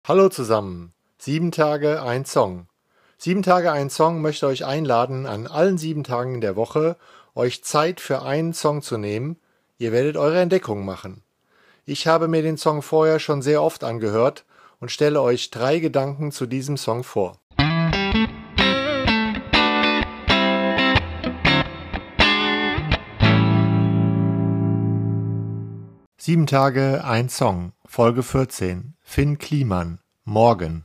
Hallo zusammen. 7 Tage, ein Song. 7 Tage, ein Song möchte euch einladen, an allen 7 Tagen der Woche euch Zeit für einen Song zu nehmen. Ihr werdet eure Entdeckung machen. Ich habe mir den Song vorher schon sehr oft angehört und stelle euch 3 Gedanken zu diesem Song vor. Sieben Tage, ein Song, Folge 14, Finn Kliman, Morgen.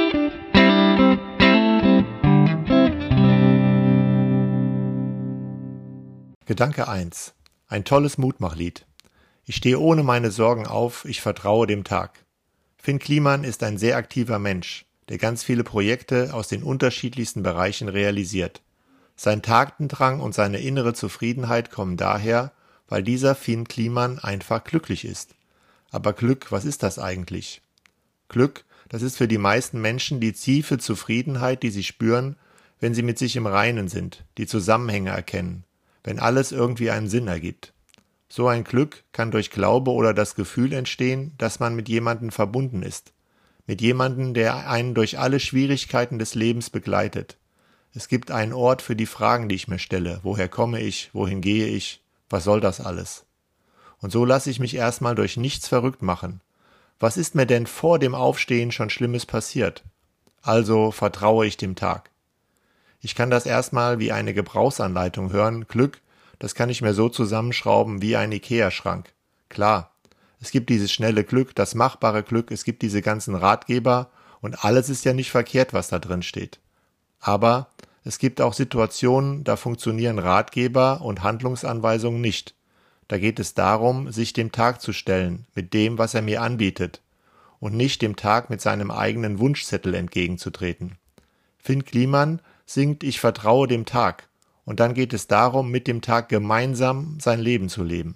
Gedanke 1. Ein tolles Mutmachlied. Ich stehe ohne meine Sorgen auf, ich vertraue dem Tag. Finn Kliman ist ein sehr aktiver Mensch, der ganz viele Projekte aus den unterschiedlichsten Bereichen realisiert. Sein Tatendrang und seine innere Zufriedenheit kommen daher, weil dieser Finn Kliman einfach glücklich ist. Aber Glück, was ist das eigentlich? Glück, das ist für die meisten Menschen die tiefe Zufriedenheit, die sie spüren, wenn sie mit sich im Reinen sind, die Zusammenhänge erkennen, wenn alles irgendwie einen Sinn ergibt. So ein Glück kann durch Glaube oder das Gefühl entstehen, dass man mit jemandem verbunden ist. Mit jemandem, der einen durch alle Schwierigkeiten des Lebens begleitet. Es gibt einen Ort für die Fragen, die ich mir stelle. Woher komme ich? Wohin gehe ich? Was soll das alles? Und so lasse ich mich erstmal durch nichts verrückt machen. Was ist mir denn vor dem Aufstehen schon Schlimmes passiert? Also vertraue ich dem Tag. Ich kann das erstmal wie eine Gebrauchsanleitung hören. Glück, das kann ich mir so zusammenschrauben wie ein Ikea-Schrank. Klar, es gibt dieses schnelle Glück, das machbare Glück, es gibt diese ganzen Ratgeber und alles ist ja nicht verkehrt, was da drin steht. Aber es gibt auch Situationen, da funktionieren Ratgeber und Handlungsanweisungen nicht. Da geht es darum, sich dem Tag zu stellen, mit dem, was er mir anbietet, und nicht dem Tag mit seinem eigenen Wunschzettel entgegenzutreten. Finn Kliman singt Ich vertraue dem Tag, und dann geht es darum, mit dem Tag gemeinsam sein Leben zu leben.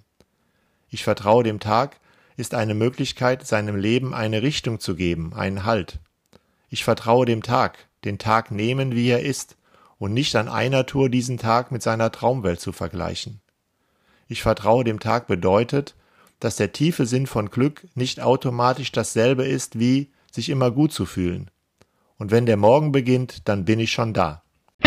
Ich vertraue dem Tag ist eine Möglichkeit, seinem Leben eine Richtung zu geben, einen Halt. Ich vertraue dem Tag, den Tag nehmen, wie er ist, und nicht an einer Tour diesen Tag mit seiner Traumwelt zu vergleichen. Ich vertraue dem Tag bedeutet, dass der tiefe Sinn von Glück nicht automatisch dasselbe ist wie sich immer gut zu fühlen. Und wenn der Morgen beginnt, dann bin ich schon da.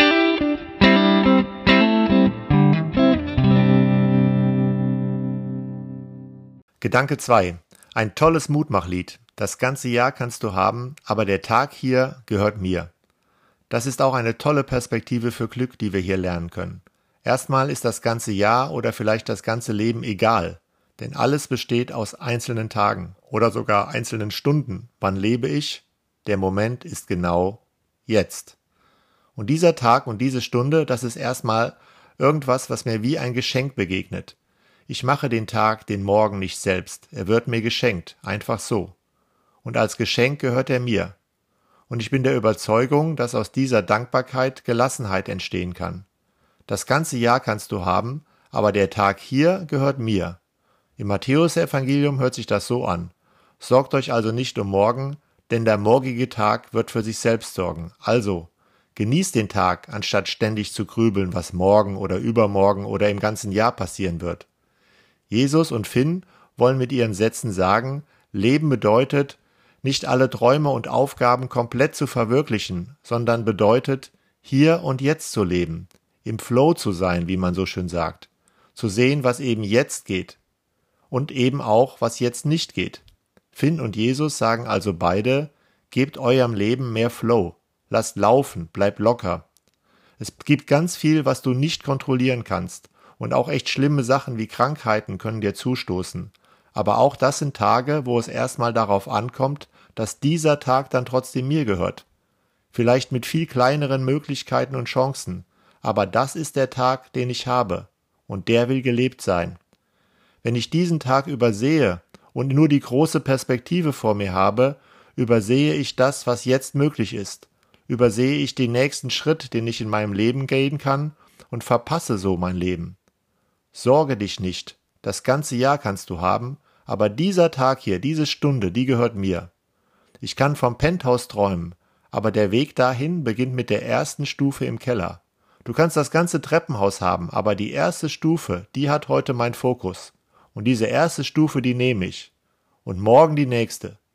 Gedanke 2. Ein tolles Mutmachlied. Das ganze Jahr kannst du haben, aber der Tag hier gehört mir. Das ist auch eine tolle Perspektive für Glück, die wir hier lernen können. Erstmal ist das ganze Jahr oder vielleicht das ganze Leben egal, denn alles besteht aus einzelnen Tagen oder sogar einzelnen Stunden. Wann lebe ich? Der Moment ist genau jetzt. Und dieser Tag und diese Stunde, das ist erstmal irgendwas, was mir wie ein Geschenk begegnet. Ich mache den Tag, den Morgen nicht selbst. Er wird mir geschenkt, einfach so. Und als Geschenk gehört er mir. Und ich bin der Überzeugung, dass aus dieser Dankbarkeit Gelassenheit entstehen kann. Das ganze Jahr kannst du haben, aber der Tag hier gehört mir. Im Matthäus-Evangelium hört sich das so an. Sorgt euch also nicht um morgen, denn der morgige Tag wird für sich selbst sorgen. Also, genießt den Tag, anstatt ständig zu grübeln, was morgen oder übermorgen oder im ganzen Jahr passieren wird. Jesus und Finn wollen mit ihren Sätzen sagen, Leben bedeutet, nicht alle Träume und Aufgaben komplett zu verwirklichen, sondern bedeutet, hier und jetzt zu leben, im Flow zu sein, wie man so schön sagt, zu sehen, was eben jetzt geht und eben auch, was jetzt nicht geht. Finn und Jesus sagen also beide, gebt eurem Leben mehr Flow, lasst laufen, bleibt locker. Es gibt ganz viel, was du nicht kontrollieren kannst und auch echt schlimme Sachen wie Krankheiten können dir zustoßen. Aber auch das sind Tage, wo es erstmal darauf ankommt, dass dieser Tag dann trotzdem mir gehört. Vielleicht mit viel kleineren Möglichkeiten und Chancen, aber das ist der Tag, den ich habe, und der will gelebt sein. Wenn ich diesen Tag übersehe und nur die große Perspektive vor mir habe, übersehe ich das, was jetzt möglich ist, übersehe ich den nächsten Schritt, den ich in meinem Leben gehen kann, und verpasse so mein Leben. Sorge dich nicht, das ganze Jahr kannst du haben, aber dieser Tag hier, diese Stunde, die gehört mir. Ich kann vom Penthouse träumen, aber der Weg dahin beginnt mit der ersten Stufe im Keller. Du kannst das ganze Treppenhaus haben, aber die erste Stufe, die hat heute mein Fokus. Und diese erste Stufe, die nehme ich. Und morgen die nächste.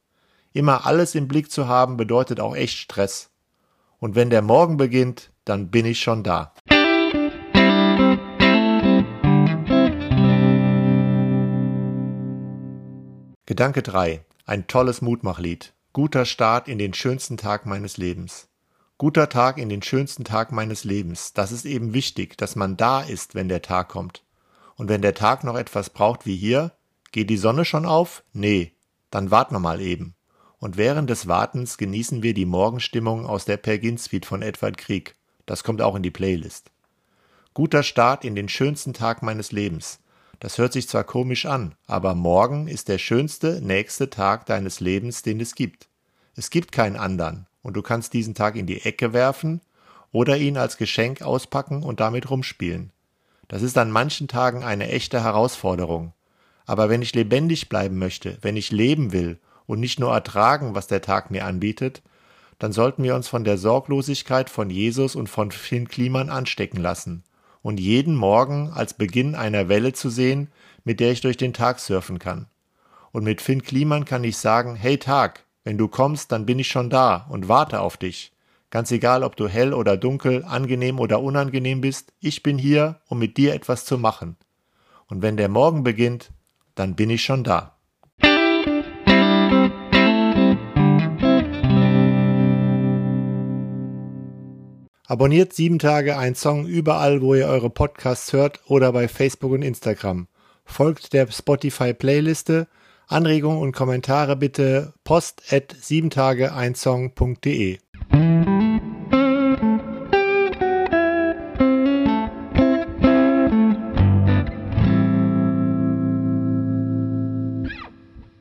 Immer alles im Blick zu haben, bedeutet auch echt Stress. Und wenn der Morgen beginnt, dann bin ich schon da. Gedanke 3. Ein tolles Mutmachlied. Guter Start in den schönsten Tag meines Lebens. Guter Tag in den schönsten Tag meines Lebens. Das ist eben wichtig, dass man da ist, wenn der Tag kommt. Und wenn der Tag noch etwas braucht wie hier, geht die Sonne schon auf? Nee, dann warten wir mal eben. Und während des Wartens genießen wir die Morgenstimmung aus der Peer Gynt Suite von Edvard Grieg. Das kommt auch in die Playlist. Guter Start in den schönsten Tag meines Lebens. Das hört sich zwar komisch an, aber morgen ist der schönste, nächste Tag deines Lebens, den es gibt. Es gibt keinen anderen und du kannst diesen Tag in die Ecke werfen oder ihn als Geschenk auspacken und damit rumspielen. Das ist an manchen Tagen eine echte Herausforderung. Aber wenn ich lebendig bleiben möchte, wenn ich leben will und nicht nur ertragen, was der Tag mir anbietet, dann sollten wir uns von der Sorglosigkeit von Jesus und von Finn Kliman anstecken lassen und jeden Morgen als Beginn einer Welle zu sehen, mit der ich durch den Tag surfen kann. Und mit Finn Kliman kann ich sagen, hey Tag, wenn du kommst, dann bin ich schon da und warte auf dich. Ganz egal, ob du hell oder dunkel, angenehm oder unangenehm bist, ich bin hier, um mit dir etwas zu machen. Und wenn der Morgen beginnt, dann bin ich schon da. Abonniert 7 Tage ein Song überall, wo ihr eure Podcasts hört oder bei Facebook und Instagram. Folgt der Spotify-Playliste. Anregungen und Kommentare bitte post@7tageeinsong.de.